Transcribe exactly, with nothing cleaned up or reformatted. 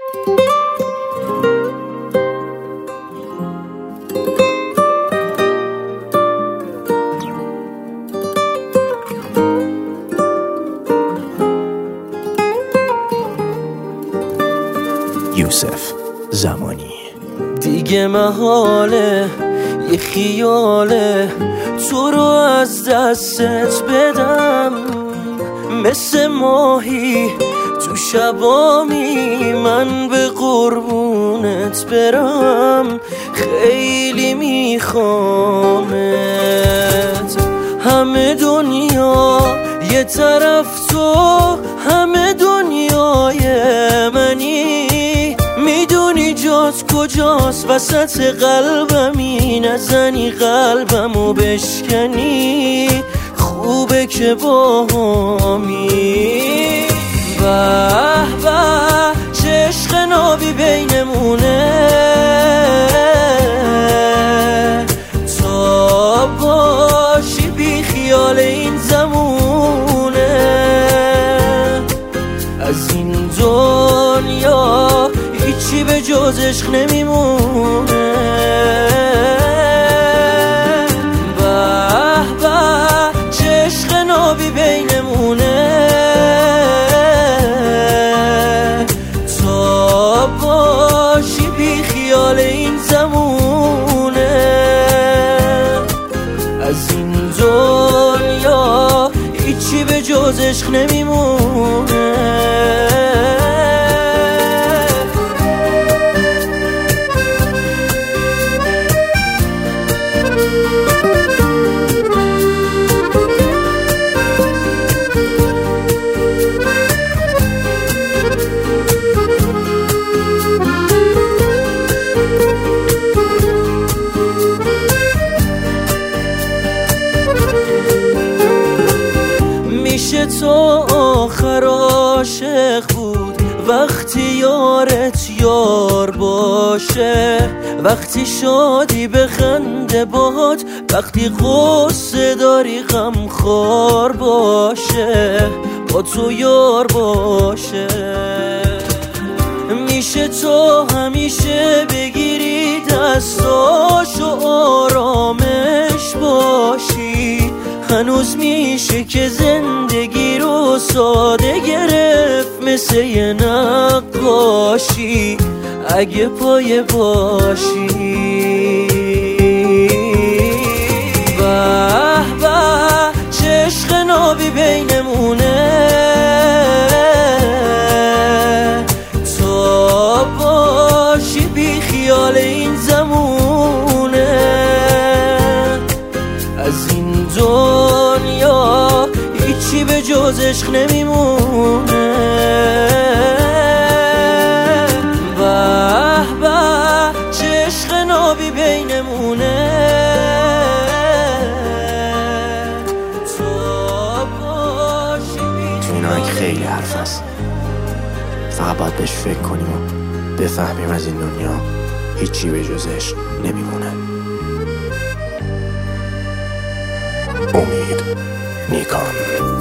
یوسف زمانی. دیگه محاله یه خیاله تو رو از دستت بدم، مثل ماهی تو شبامی من به قربونت برم. خیلی میخوامت، همه دنیا یه طرف تو، همه دنیای منی. میدونی جات کجاست وسط قلبمی، نزنی قلبمو بشکنی. خوبه که با همی به به چه عشق نابی بینمونه. تا باشی بی خیال این زمونه، از این دنیا هیچی به جز عشق نمیمونه. به به چه عشق نابی بینمونه. تا باشی بی خیال این زمونه، از این دنیا هیچی به جز عشق نمیمونه. میشه تو آخر عاشق بود وقتی یارت یار باشه، وقتی شادی بخنده باد، وقتی غصه داری غمخوار باشه، با تو یار باشه. میشه تو همیشه بگیری دستاشو آرامش باشی، هنوز میشه که زندگی رو ساده گرفت مثل یه نقاشی اگه پایه باشی. به به چه عشق نابی بینمونه. تا باشی بی خیال این زمونه، از این دنیا هیچی به جز عشق نمیمونه. به به چه عشق نابی بینمونه. تا باشی بی تو این آهنگ خیلی حرف هست، فقط باید بهش فکر کنیم و بفهمیم از این دنیا هیچی به جز عشق نمیمونه. امید نیکان.